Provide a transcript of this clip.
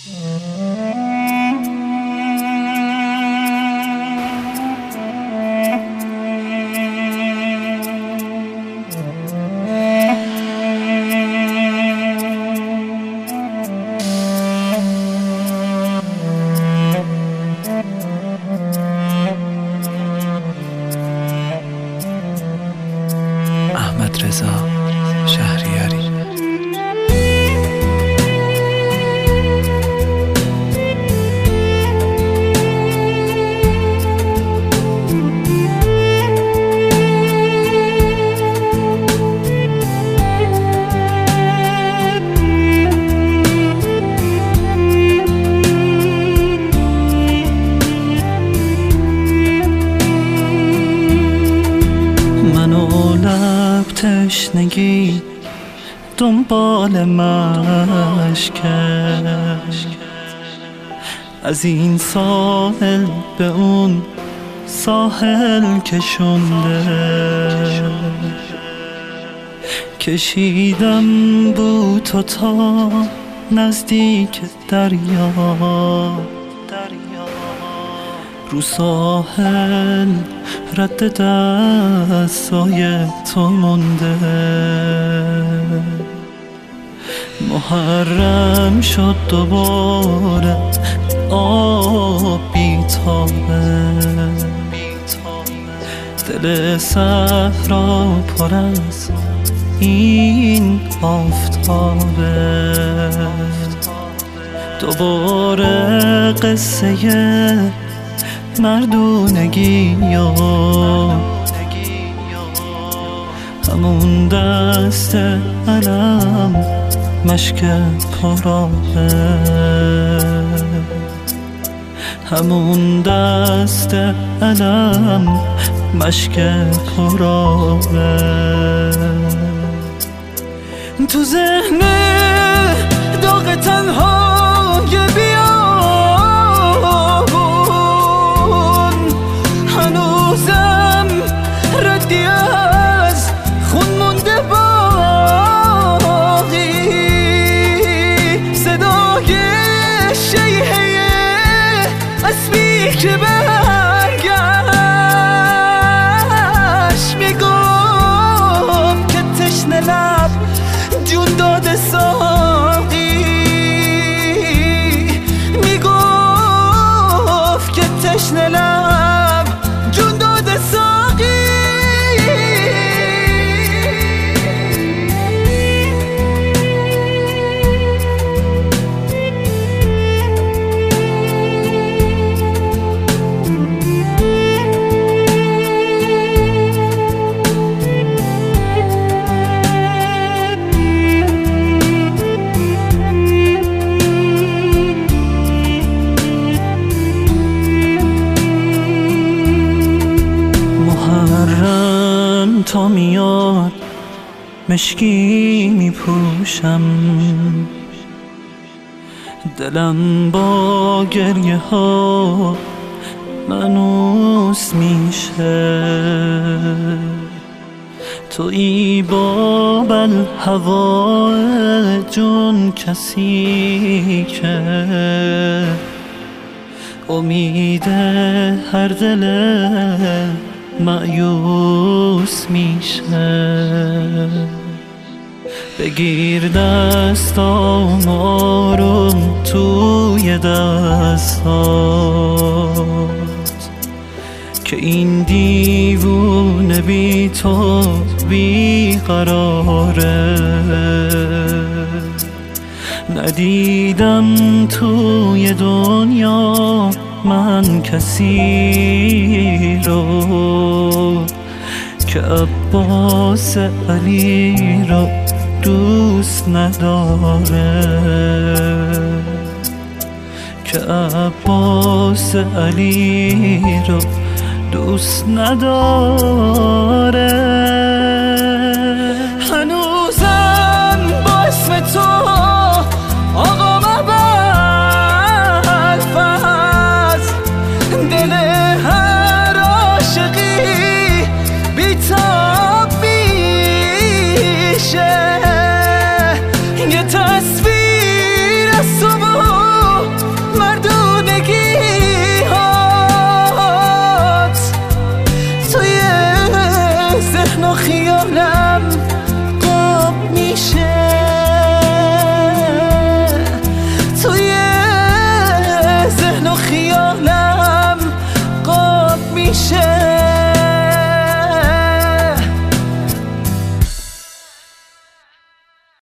احمد رضا شهریاری. تشنگی دنبال مشک از این ساحل به اون ساحل کشونده، کشیدم بود تا نزدیک دریا، رو ساحل رد دستای تو مونده. محرم شد دوباره آب بیتابه، دل صحرا پر از این آفتابه. دوباره قصه مردونگی و همون دست علم مشک پرابه، همون دست علم مشک پرابه. تو ذهن داغ تنهای هنوزم ردی از خون مونده باقی، صدای شیهه اسبی که برگشت، میگم که تشنه لب جون داده ساقی، میگفت که تشنه لب جون داده ساقی. تا میاد مشکی میپوشم، دلم با گریه ها منوس میشه. تویی باب الهوا جون کسی که امید هر دل مایوس میشه. بگیر دستام آروم توی دستات که این دیوونه بی تو بی قراره. ندیدم توی دنیا من کسی رو که عباس علی رو دوست نداره، که عباس علی رو دوست نداره. هنوزم با اسم تو آقا مبلفز، دل هر عاشقی بیتاب میشه. یه تصویر از تو و همیشه